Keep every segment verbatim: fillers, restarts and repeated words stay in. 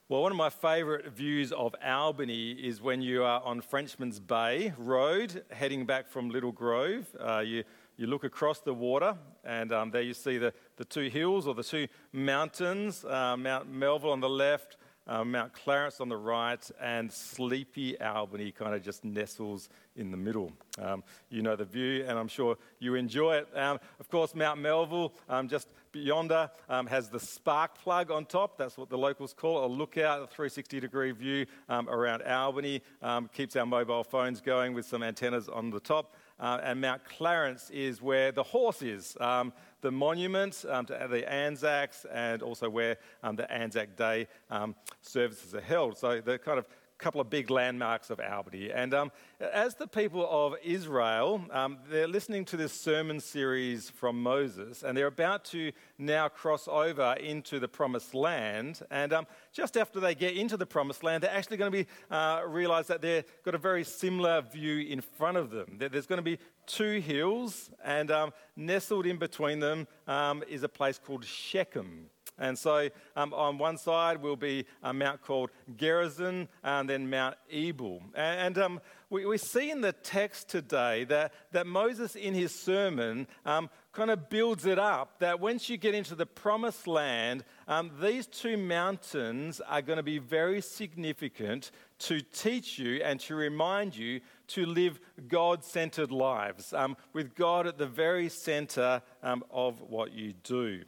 Well, one of my favourite views of Albany is when you are on Frenchman's Bay Road, heading back from Little Grove. Uh, you, you look across the water, and um, there you see the, the two hills, or the two mountains, uh, Mount Melville on the left, uh, Mount Clarence on the right, and sleepy Albany kind of just nestles in the middle. Um, you know the view, and I'm sure you enjoy it. Um, of course, Mount Melville, um, just yonder, um, has the spark plug on top. That's what the locals call it. A lookout, a three sixty degree view um, around Albany. Um, keeps our mobile phones going with some antennas on the top. Uh, and Mount Clarence is where the horse is, um, the monument um, to the Anzacs, and also where um, the Anzac Day um, services are held. So the kind of couple of big landmarks of Albany. And um, as the people of Israel, um, they're listening to this sermon series from Moses, and they're about to now cross over into the Promised Land. And um, just after they get into the Promised Land, they're actually going to be uh, realise that they've got a very similar view in front of them. There's going to be two hills, and um, nestled in between them um, is a place called Shechem. And so um, on one side will be a mount called Gerizim, and then Mount Ebal. And, and um, we, we see in the text today that, that Moses in his sermon um, kind of builds it up, that once you get into the Promised Land, um, these two mountains are going to be very significant to teach you and to remind you to live God-centered lives, um, with God at the very center um, of what you do.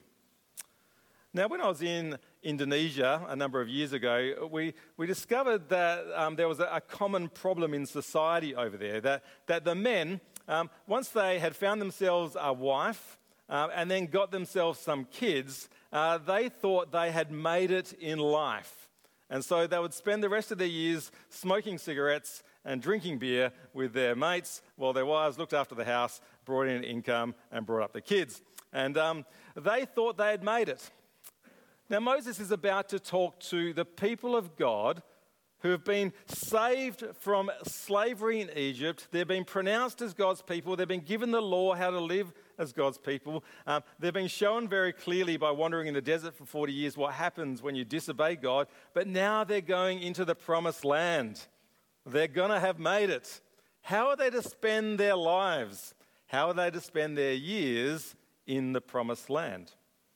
Now, when I was in Indonesia a number of years ago, we, we discovered that um, there was a, a common problem in society over there, that, that the men, um, once they had found themselves a wife uh, and then got themselves some kids, uh, they thought they had made it in life. And so they would spend the rest of their years smoking cigarettes and drinking beer with their mates while their wives looked after the house, brought in income, and brought up the kids. And um, they thought they had made it. Now, Moses is about to talk to the people of God who have been saved from slavery in Egypt. They've been pronounced as God's people. They've been given the law how to live as God's people. Um, they've been shown very clearly by wandering in the desert for forty years what happens when you disobey God. But now they're going into the Promised Land. They're going to have made it. How are they to spend their lives? How are they to spend their years in the Promised Land?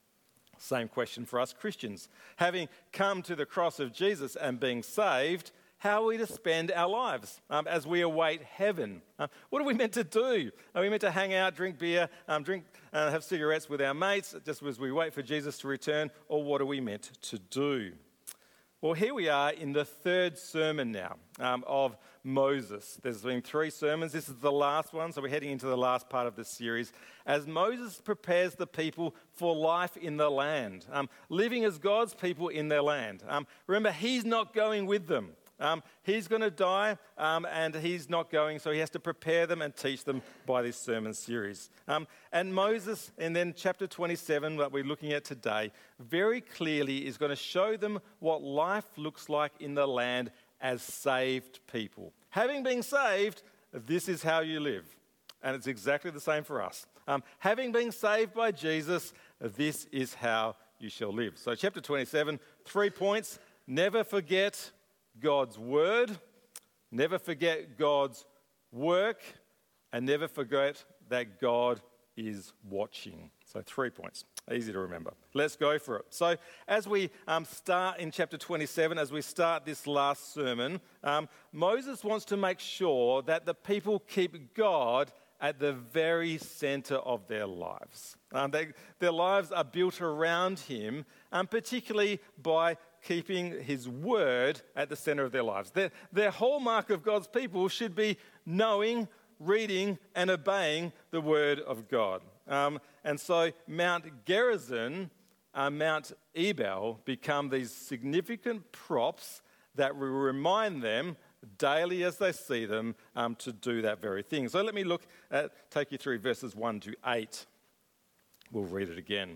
Same question for us Christians. Having come to the cross of Jesus and being saved, how are we to spend our lives um, as we await heaven? Uh, what are we meant to do? Are we meant to hang out, drink beer, um, drink, uh, have cigarettes with our mates just as we wait for Jesus to return? Or what are we meant to do? Well, here we are in the third sermon now um, of Moses. There's been three sermons. This is the last one, so we're heading into the last part of this series. As Moses prepares the people for life in the land, um, living as God's people in their land. Um, remember, he's not going with them. Um, he's going to die, um, and he's not going, so he has to prepare them and teach them by this sermon series. Um, and Moses, and then chapter twenty-seven that we're looking at today, very clearly is going to show them what life looks like in the land as saved people. Having been saved, this is how you live. And it's exactly the same for us. Um, having been saved by Jesus, this is how you shall live. So chapter twenty-seven, three points. Never forget God's word, never forget God's work, and never forget that God is watching. So three points, easy to remember. Let's go for it. So as we um, start in chapter twenty-seven, as we start this last sermon, um, Moses wants to make sure that the people keep God at the very center of their lives. Um, they, their lives are built around him, um, particularly by keeping his word at the center of their lives. Their, their hallmark of God's people should be knowing, reading, and obeying the word of God. Um, and so Mount Gerizim and Mount Ebal become these significant props that will remind them daily as they see them um, to do that very thing. So let me look at, take you through verses one to eight. We'll read it again.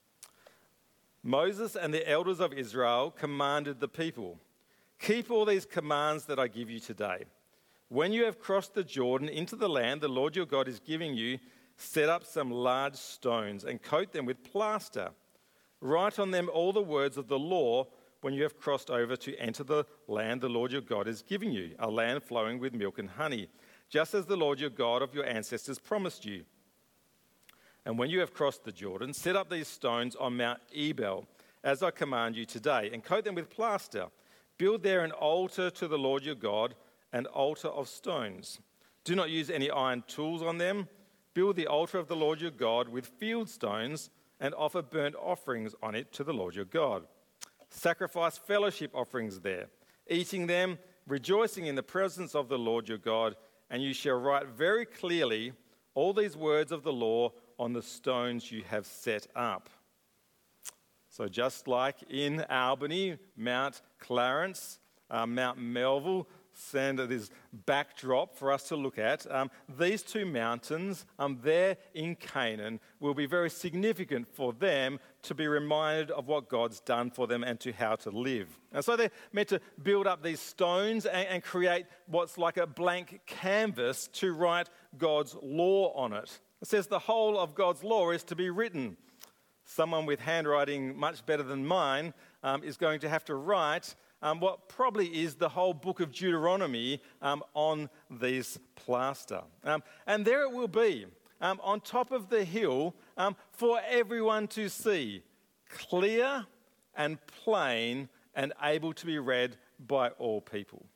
Moses and the elders of Israel commanded the people, "Keep all these commands that I give you today. When you have crossed the Jordan into the land the Lord your God is giving you, set up some large stones and coat them with plaster. Write on them all the words of the law when you have crossed over to enter the land the Lord your God is giving you, a land flowing with milk and honey, just as the Lord your God of your ancestors promised you. And when you have crossed the Jordan, set up these stones on Mount Ebal, as I command you today, and coat them with plaster. Build there an altar to the Lord your God, an altar of stones. Do not use any iron tools on them. Build the altar of the Lord your God with field stones and offer burnt offerings on it to the Lord your God. Sacrifice fellowship offerings there, eating them, rejoicing in the presence of the Lord your God, and you shall write very clearly all these words of the law on the stones you have set up. So just like in Albany, Mount Clarence, uh, Mount Melville send this backdrop for us to look at. Um, these two mountains um, there in Canaan will be very significant for them to be reminded of what God's done for them and to how to live. And so they're meant to build up these stones and, and create what's like a blank canvas to write God's law on it. It says the whole of God's law is to be written. Someone with handwriting much better than mine um, is going to have to write um, what probably is the whole book of Deuteronomy um, on these plaster. Um, and there it will be, um, on top of the hill, um, for everyone to see, clear and plain and able to be read by all people.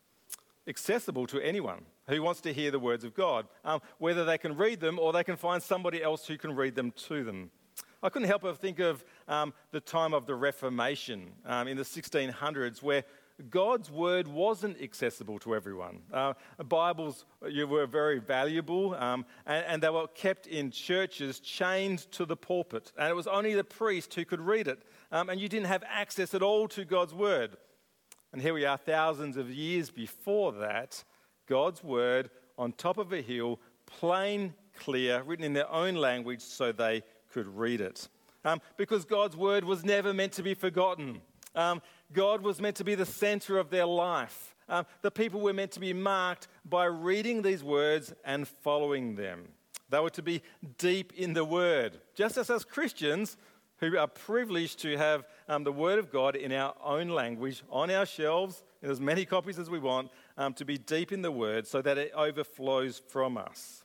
Accessible to anyone who wants to hear the words of God, um, whether they can read them or they can find somebody else who can read them to them. I couldn't help but think of um, the time of the Reformation um, in the sixteen hundreds, where God's word wasn't accessible to everyone. Uh, Bibles were very valuable, um, and, and they were kept in churches, chained to the pulpit, and it was only the priest who could read it, um, and you didn't have access at all to God's word. And here we are, thousands of years before that, God's word on top of a hill, plain, clear, written in their own language so they could read it. Um, because God's word was never meant to be forgotten. Um, God was meant to be the center of their life. Um, the people were meant to be marked by reading these words and following them. They were to be deep in the word. Just as as Christians who are privileged to have um, the word of God in our own language, on our shelves, in as many copies as we want, um, to be deep in the word so that it overflows from us.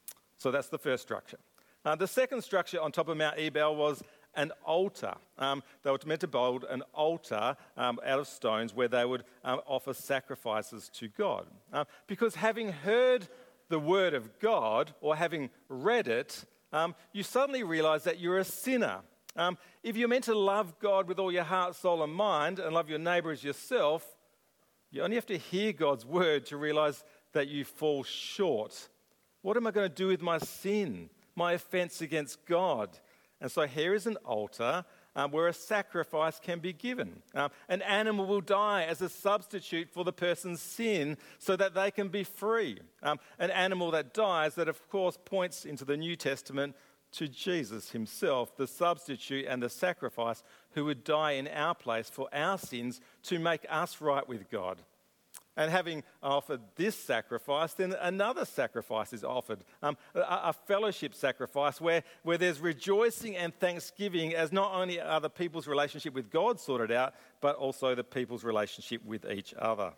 So that's the first structure. Uh, the second structure on top of Mount Ebal was an altar. Um, they were meant to build an altar um, out of stones where they would um, offer sacrifices to God. Uh, because having heard the word of God or having read it, um, you suddenly realize that you're a sinner. Um, if you're meant to love God with all your heart, soul and mind and love your neighbour as yourself, you only have to hear God's word to realize that you fall short. What am I going to do with my sin? My offense against God. And so here is an altar um, where a sacrifice can be given. Um, an animal will die as a substitute for the person's sin so that they can be free. Um, an animal that dies that, of course, points into the New Testament to Jesus himself, the substitute and the sacrifice who would die in our place for our sins to make us right with God. And having offered this sacrifice, then another sacrifice is offered, um, a, a fellowship sacrifice where, where there's rejoicing and thanksgiving as not only are the people's relationship with God sorted out, but also the people's relationship with each other.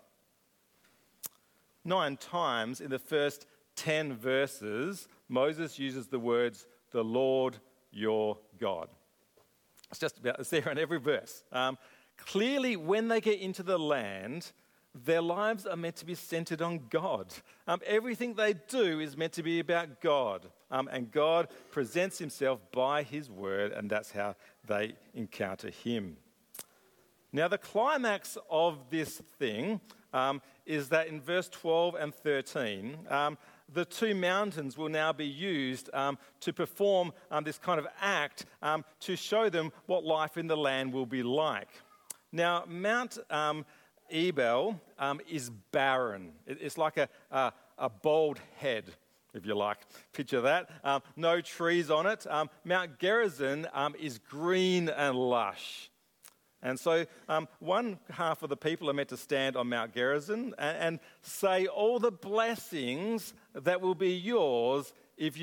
Nine times in the first ten verses, Moses uses the words, the Lord your God. It's just about, it's there in every verse. Um, clearly, when they get into the land, their lives are meant to be centered on God. Um, everything they do is meant to be about God. Um, and God presents himself by his word, and that's how they encounter him. Now, the climax of this thing um, is that in verse twelve and thirteen, um, the two mountains will now be used um, to perform um, this kind of act um, to show them what life in the land will be like. Now, Mount Um, Ebal um, is barren. It, it's like a, a, a bald head, if you like. Picture that. Um, no trees on it. Um, Mount Gerizim um, is green and lush. And so um, one half of the people are meant to stand on Mount Gerizim and, and say all the blessings that will be yours if you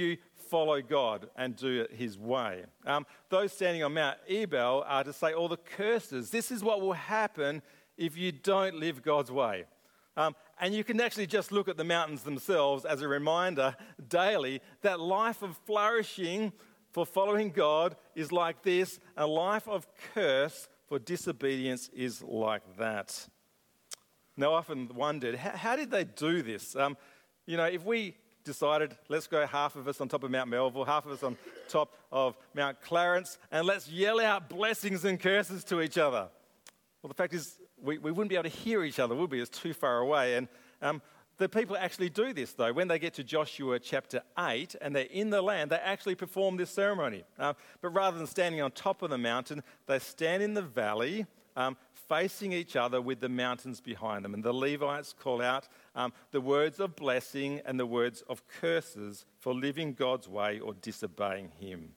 follow God and do it his way. Um, those standing on Mount Ebal are to say all the curses. This is what will happen if you don't live God's way. Um, and you can actually just look at the mountains themselves as a reminder daily that life of flourishing for following God is like this. A life of curse for disobedience is like that. Now, I often wondered, how, how did they do this? Um, you know, if we decided, let's go half of us on top of Mount Melville, half of us on top of Mount Clarence, and let's yell out blessings and curses to each other. Well, the fact is, we, we wouldn't be able to hear each other, would we? It's too far away. And um, the people actually do this, though. When they get to Joshua chapter eight and they're in the land, they actually perform this ceremony. Uh, but rather than standing on top of the mountain, they stand in the valley, um, facing each other with the mountains behind them. And the Levites call out um, the words of blessing and the words of curses for living God's way or disobeying him.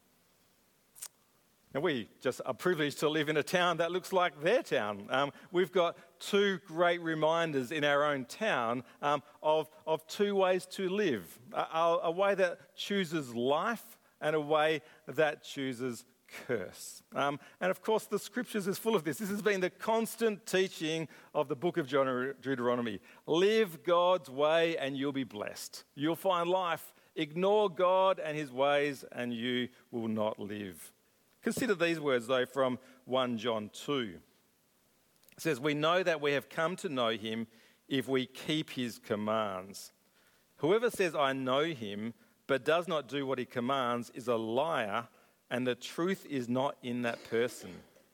Now, we just are privileged to live in a town that looks like their town. Um, we've got two great reminders in our own town um, of, of two ways to live. A, a way that chooses life and a way that chooses curse. Um, and of course, the scriptures is full of this. This has been the constant teaching of the book of Deuteronomy. Live God's way and you'll be blessed. You'll find life. Ignore God and his ways and you will not live. Consider these words, though, from First John two. It says, we know that we have come to know him if we keep his commands. Whoever says, I know him, but does not do what he commands is a liar, and the truth is not in that person.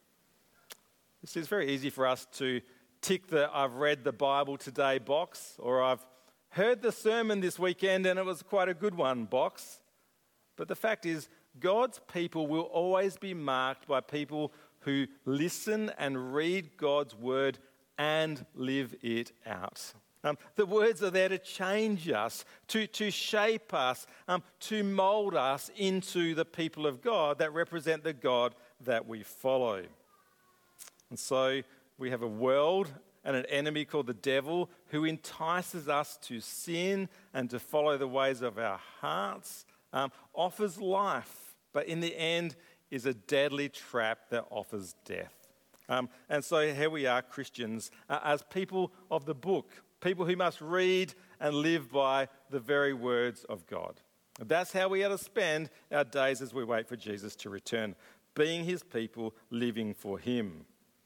This is very easy for us to tick the I've read the Bible today box, or I've heard the sermon this weekend and it was quite a good one box. But the fact is, God's people will always be marked by people who listen and read God's word and live it out. Um, the words are there to change us, to, to shape us, um, to mould us into the people of God that represent the God that we follow. And so we have a world and an enemy called the devil who entices us to sin and to follow the ways of our hearts, um, offers life, but in the end is a deadly trap that offers death. Um, and so here we are, Christians, uh, as people of the book, people who must read and live by the very words of God. That's how we are to spend our days as we wait for Jesus to return, being his people, living for him.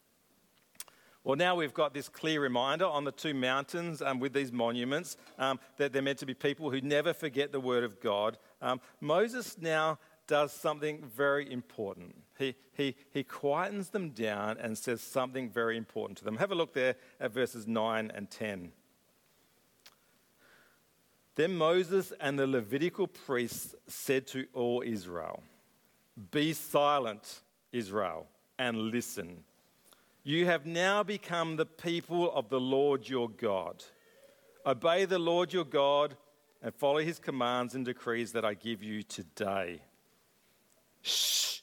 Well, now we've got this clear reminder on the two mountains um, with these monuments um, that they're meant to be people who never forget the word of God. Um, Moses now does something very important. He, he, he quietens them down and says something very important to them. Have a look there at verses nine and ten. Then Moses and the Levitical priests said to all Israel, "Be silent, Israel, and listen. You have now become the people of the Lord your God. Obey the Lord your God and follow his commands and decrees that I give you today." Shh.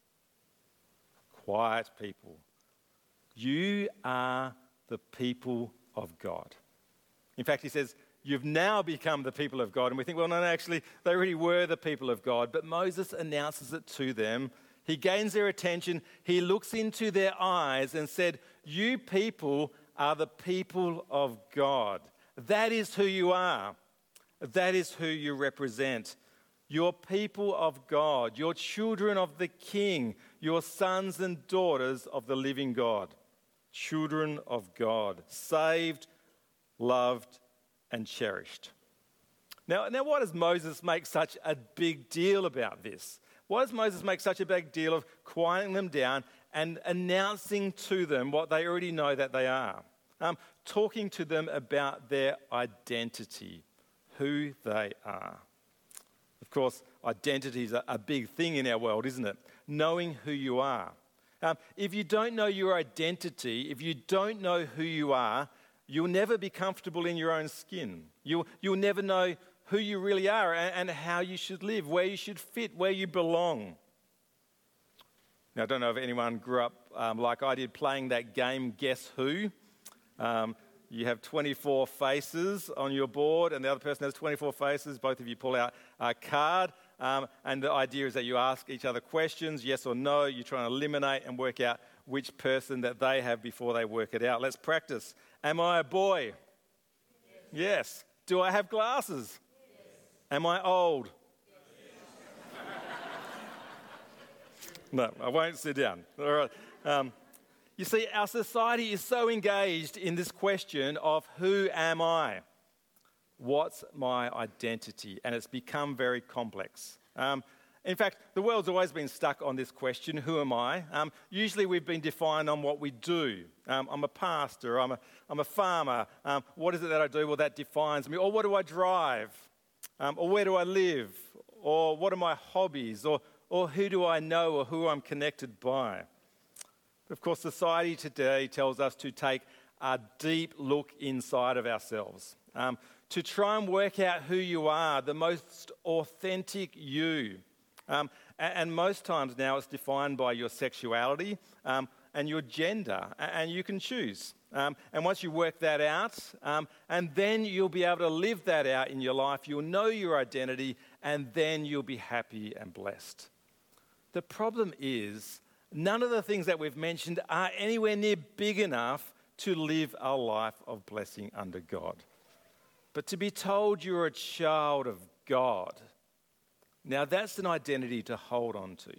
Quiet, people. You are the people of God. In fact, he says, you've now become the people of God. And we think, well, no, no, actually, they already were the people of God. But Moses announces it to them. He gains their attention. He looks into their eyes and said, you people are the people of God. That is who you are. That is who you represent. You're people of God. You're children of the King. You're sons and daughters of the living God. Children of God. Saved, loved, and cherished. Now, now, why does Moses make such a big deal about this? Why does Moses make such a big deal of quieting them down and announcing to them what they already know that they are? Um, talking to them about their identity, who they are. Of course, identity is a, a big thing in our world, isn't it? Knowing who you are. Um, if you don't know your identity, if you don't know who you are, you'll never be comfortable in your own skin. You'll, you'll never know who you really are and, and how you should live, where you should fit, where you belong. Now, I don't know if anyone grew up um, like I did playing that game, Guess Who? Um, you have twenty-four faces on your board and the other person has twenty-four faces. Both of you pull out a card Um, and the idea is that you ask each other questions, yes or no. You try and eliminate and work out which person that they have before they work it out. Let's practice. Am I a boy? Yes. Yes. Do I have glasses? Yes. Am I old? Yes. No, I won't sit down. All right. Um, you see, our society is so engaged in this question of who am I? What's my identity? And it's become very complex. Um, in fact, the world's always been stuck on this question, who am I? Um, usually we've been defined on what we do. Um, I'm a pastor, I'm a, I'm a farmer. Um, what is it that I do? Well, that defines me. Or what do I drive? Um, or where do I live? Or what are my hobbies? Or, or who do I know or who I'm connected by? Of course, society today tells us to take a deep look inside of ourselves. Um, to try and work out who you are, the most authentic you. Um, and, and most times now it's defined by your sexuality um, and your gender, and you can choose. Um, and once you work that out, um, and then you'll be able to live that out in your life, you'll know your identity, and then you'll be happy and blessed. The problem is, none of the things that we've mentioned are anywhere near big enough to live a life of blessing under God. But to be told you're a child of God, now that's an identity to hold on to.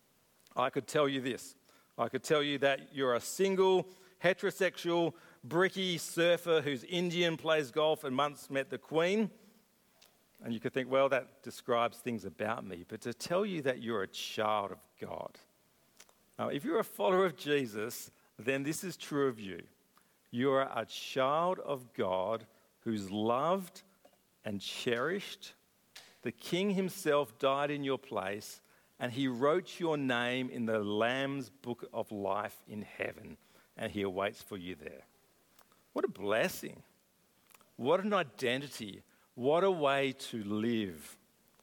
I could tell you this. I could tell you that you're a single, heterosexual, bricky surfer who's Indian, plays golf and once met the Queen. And you could think, well, that describes things about me. But to tell you that you're a child of God. Now, if you're a follower of Jesus, then this is true of you. You're a child of God who's loved and cherished. The King himself died in your place, and he wrote your name in the Lamb's book of life in heaven, and he awaits for you there. What a blessing. What an identity. What a way to live.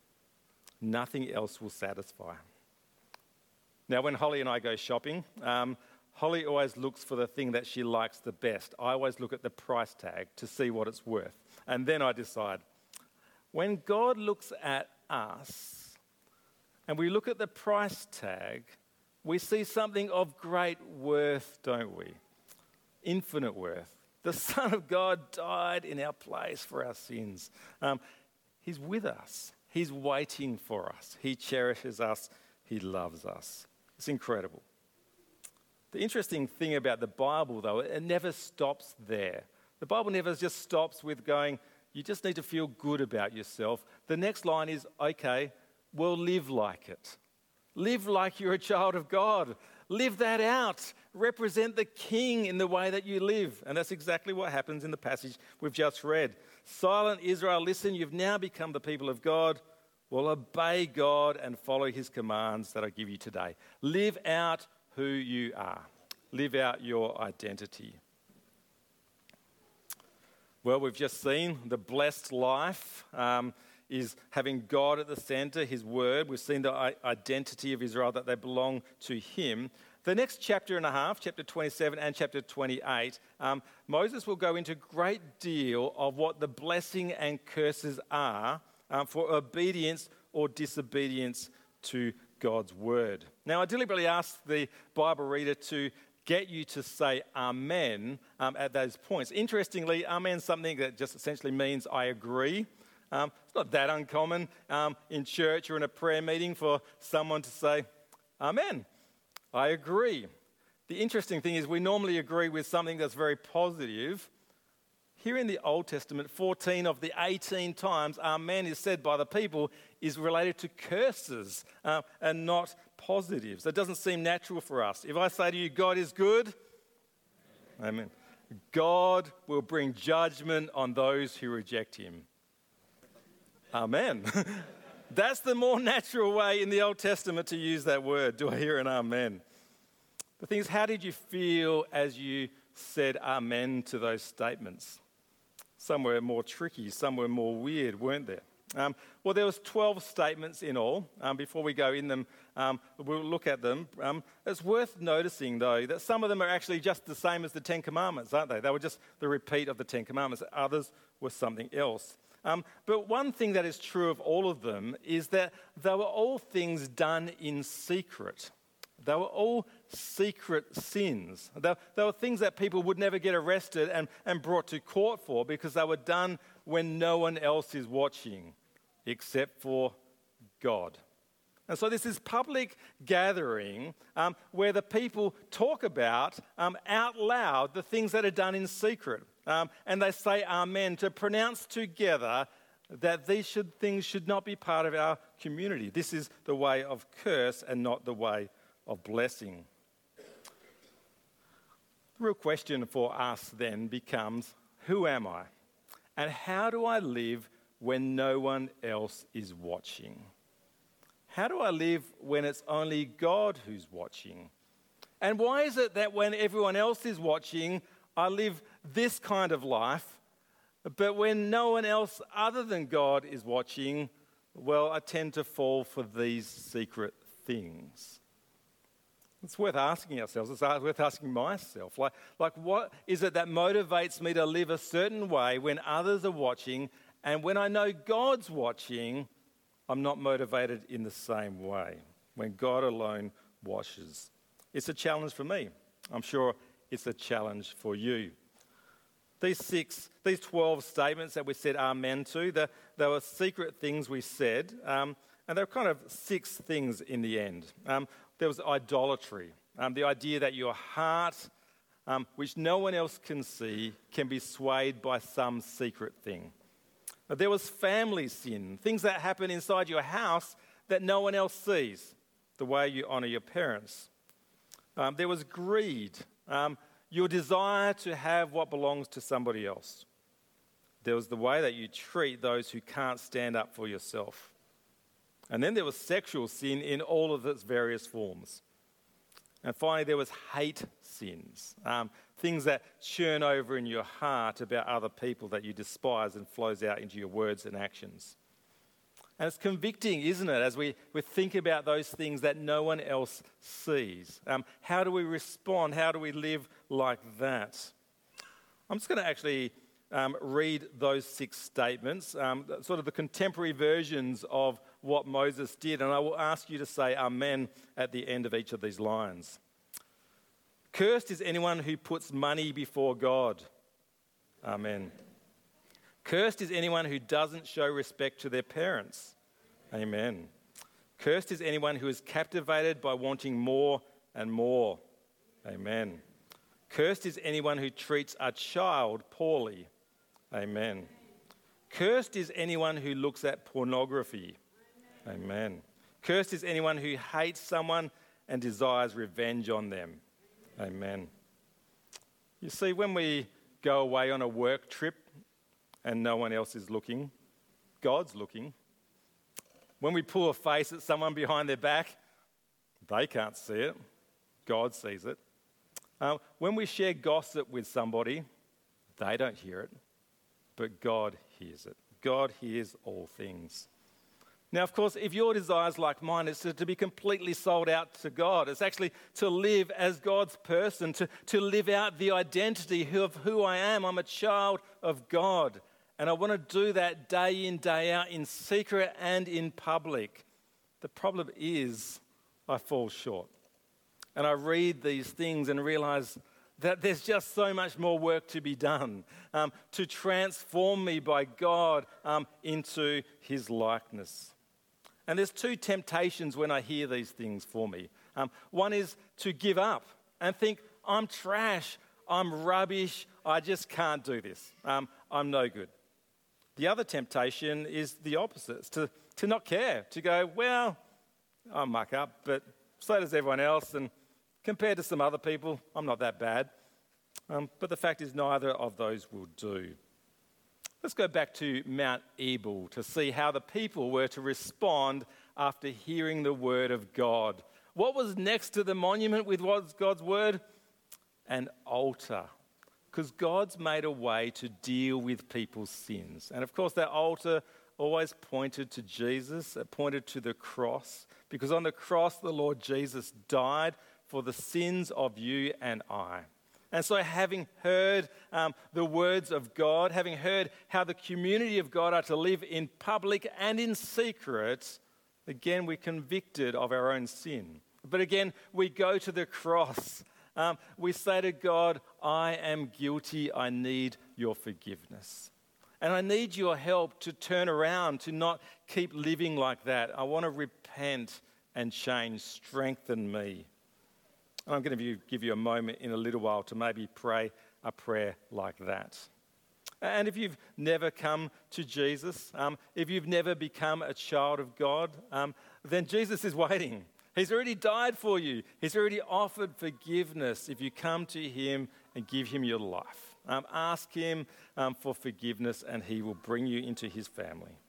Nothing else will satisfy. Now, when Holly and I go shopping, um, Holly always looks for the thing that she likes the best. I always look at the price tag to see what it's worth. And then I decide. When God looks at us and we look at the price tag, we see something of great worth, don't we? Infinite worth. The Son of God died in our place for our sins. Um, he's with us. He's waiting for us. He cherishes us. He loves us. It's incredible. The interesting thing about the Bible, though, it never stops there. The Bible never just stops with going, you just need to feel good about yourself. The next line is, okay, well, live like it. Live like you're a child of God. Live that out. Represent the King in the way that you live. And that's exactly what happens in the passage we've just read. Silent Israel, listen, you've now become the people of God. Well, obey God and follow his commands that I give you today. Live out who you are. Live out your identity. Well, we've just seen the blessed life um, is having God at the center, his word. We've seen the identity of Israel, that they belong to him. The next chapter and a half, chapter twenty-seven and chapter twenty-eight, um, Moses will go into a great deal of what the blessing and curses are um, for obedience or disobedience to God's word. Now, I deliberately asked the Bible reader to get you to say amen um, at those points. Interestingly, amen is something that just essentially means I agree. Um, it's not that uncommon um, in church or in a prayer meeting for someone to say, amen, I agree. The interesting thing is we normally agree with something that's very positive. Here in the Old Testament, fourteen of the eighteen times amen is said by the people is related to curses uh, and not positives. It doesn't seem natural for us. If I say to you, God is good, amen. God will bring judgment on those who reject him. Amen. That's the more natural way in the Old Testament to use that word. Do I hear an amen? The thing is, how did you feel as you said amen to those statements? Some were more tricky, some were more weird, weren't there? Um, well, there was twelve statements in all. Um, before we go in them, um, we'll look at them. Um, it's worth noticing, though, that some of them are actually just the same as the Ten Commandments, aren't they? They were just the repeat of the Ten Commandments. Others were something else. Um, but one thing that is true of all of them is that they were all things done in secret. They were all secret sins. They, they were things that people would never get arrested and, and brought to court for because they were done when no one else is watching except for God. And so this is public gathering um, where the people talk about um, out loud the things that are done in secret. Um, and they say amen to pronounce together that these should, things should not be part of our community. This is the way of curse and not the way of blessing. The real question for us then becomes, who am I? And how do I live when no one else is watching? How do I live when it's only God who's watching? And why is it that when everyone else is watching, I live this kind of life, but when no one else other than God is watching, well, I tend to fall for these secret things? It's worth asking ourselves. It's worth asking myself. Like, like, what is it that motivates me to live a certain way when others are watching, and when I know God's watching, I'm not motivated in the same way, when God alone watches? It's a challenge for me. I'm sure it's a challenge for you. These six, these twelve statements that we said amen to, the, they were secret things we said, um, and they're kind of six things in the end. Um, there was idolatry, um, the idea that your heart, um, which no one else can see, can be swayed by some secret thing. There was family sin, things that happen inside your house that no one else sees, the way you honour your parents. Um, there was greed, um, your desire to have what belongs to somebody else. There was the way that you treat those who can't stand up for yourself. And then there was sexual sin in all of its various forms. And finally, there was hate sins, um, things that churn over in your heart about other people that you despise and flows out into your words and actions. And it's convicting, isn't it, as we, we think about those things that no one else sees. Um, how do we respond? How do we live like that? I'm just going to actually um, read those six statements, um, sort of the contemporary versions of what Moses did, and I will ask you to say amen at the end of each of these lines. Cursed is anyone who puts money before God. Amen. Cursed is anyone who doesn't show respect to their parents. Amen. Cursed is anyone who is captivated by wanting more and more. Amen. Cursed is anyone who treats a child poorly. Amen. Cursed is anyone who looks at pornography. Amen. Cursed is anyone who hates someone and desires revenge on them. Amen. You see, when we go away on a work trip and no one else is looking, God's looking. When we pull a face at someone behind their back, they can't see it. God sees it. Uh, when we share gossip with somebody, they don't hear it, but God hears it. God hears all things. Now, of course, if your desire is like mine, it's to, to be completely sold out to God. It's actually to live as God's person, to, to live out the identity of who I am. I'm a child of God. And I want to do that day in, day out, in secret and in public. The problem is I fall short. And I read these things and realize that there's just so much more work to be done um, to transform me by God um, into his likeness. And there's two temptations when I hear these things for me. Um, one is to give up and think, I'm trash, I'm rubbish, I just can't do this, um, I'm no good. The other temptation is the opposite, it's to, to not care, to go, well, I muck up, but so does everyone else, and compared to some other people, I'm not that bad. Um, but the fact is neither of those will do. Let's go back to Mount Ebal to see how the people were to respond after hearing the word of God. What was next to the monument with what's God's word? An altar. Because God's made a way to deal with people's sins. And of course, that altar always pointed to Jesus. It pointed to the cross. Because on the cross, the Lord Jesus died for the sins of you and I. And so having heard um, the words of God, having heard how the community of God are to live in public and in secret, again, we're convicted of our own sin. But again, we go to the cross. Um, we say to God, I am guilty. I need your forgiveness. And I need your help to turn around, to not keep living like that. I want to repent and change. Strengthen me. And I'm going to give you a moment in a little while to maybe pray a prayer like that. And if you've never come to Jesus, um, if you've never become a child of God, um, then Jesus is waiting. He's already died for you. He's already offered forgiveness if you come to him and give him your life. Um, ask him um, for forgiveness and he will bring you into his family.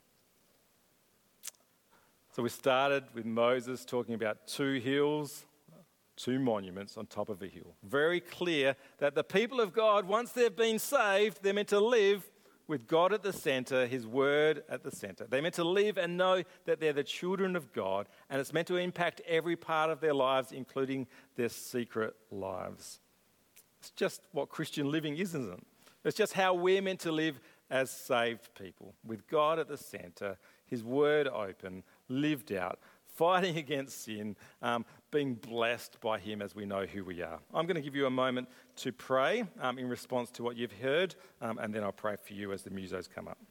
So we started with Moses talking about two hills, two monuments on top of a hill. Very clear that the people of God, once they've been saved, they're meant to live with God at the center, his word at the center. They're meant to live and know that they're the children of God, and it's meant to impact every part of their lives, including their secret lives. It's just what Christian living is, isn't it? It's just how we're meant to live as saved people, with God at the center, his word open, lived out, fighting against sin, um, being blessed by him as we know who we are. I'm going to give you a moment to pray um, in response to what you've heard, um, and then I'll pray for you as the musos come up.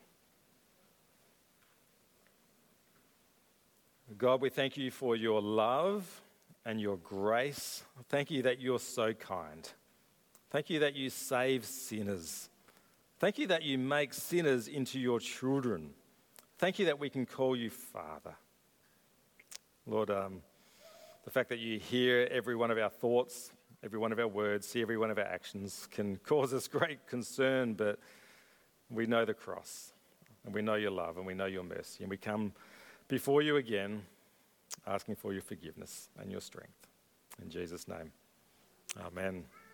God, we thank you for your love and your grace. Thank you that you're so kind. Thank you that you save sinners. Thank you that you make sinners into your children. Thank you that we can call you Father. Lord, um, the fact that you hear every one of our thoughts, every one of our words, see every one of our actions can cause us great concern, but we know the cross, and we know your love, and we know your mercy, and we come before you again asking for your forgiveness and your strength. In Jesus' name, amen.